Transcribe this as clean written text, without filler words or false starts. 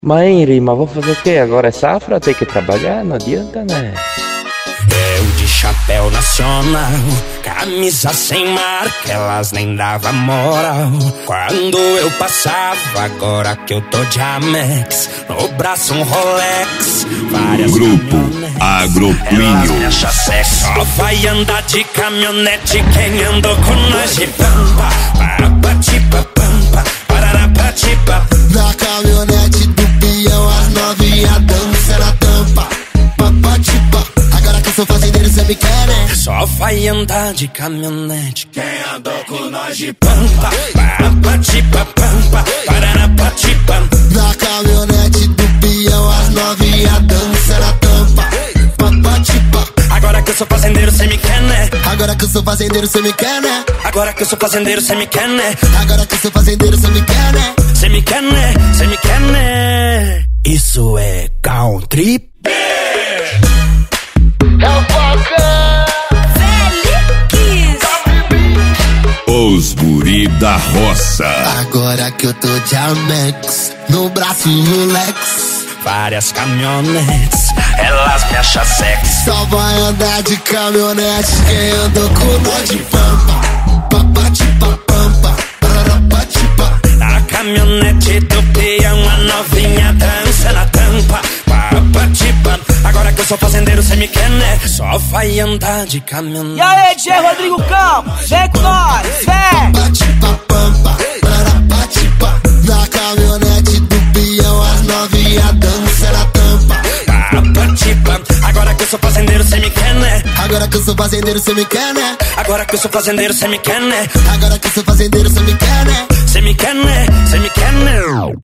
Mãe, Rima, vou fazer o quê? Agora é safra, tem que trabalhar, não adianta, né? Eu de chapéu nacional, camisa sem marca, elas nem davam moral. Quando eu passava, agora que eu tô de Amex, no braço um Rolex, várias Grupo Agroplínio. elas me acham sexy. Só vai andar de caminhonete quem andou com nós de pampa. Parapatipa, pampa, pararapatipa. Na caminhonete do peão, as novinha dança na tampa. Papatipa, agora que eu sou fazendeiro, cê me quer, né? Só vai andar de caminhonete quem andou com nós de pampa. Parapatipa, pampa, pararapatipa. Na caminhonete do peão, as novinha dança na tampa. Papatipa, Agora que eu sou fazendeiro, cê me quer, né? agora que eu sou fazendeiro, cê me quer, né? Agora que eu sou fazendeiro, cê me quer, né? Agora que eu sou fazendeiro, cê me quer, né? Cê me quer, né? Cê me quer, né? Isso é country. Os guri da roça. Agora que eu tô de Amex, no braço Rolex. Várias caminhonetes, elas me acham sexy. Só vai andar de caminhonete quem andou com nós de pampa. Papatipa, pampa, parapatipa. Na caminhonete do peão, a novinha dança na tampa. Papatipa. Agora que eu sou fazendeiro, cê me quer, né? Só vai andar de caminhonete. E aí, DJ Rodrigo Campos, vem com nós, vem! Papatipa, pampa, parapatipa. Na caminhonete do peão, as novinha dança na tampa. Papatipa. Agora que eu sou fazendeiro, cê me quer, né? Agora que eu sou fazendeiro, cê me quer, né? Agora que eu sou fazendeiro, cê me quer, né? Agora que eu sou fazendeiro, cê me quer, né? Cê me quer, né? Cê me quer, né?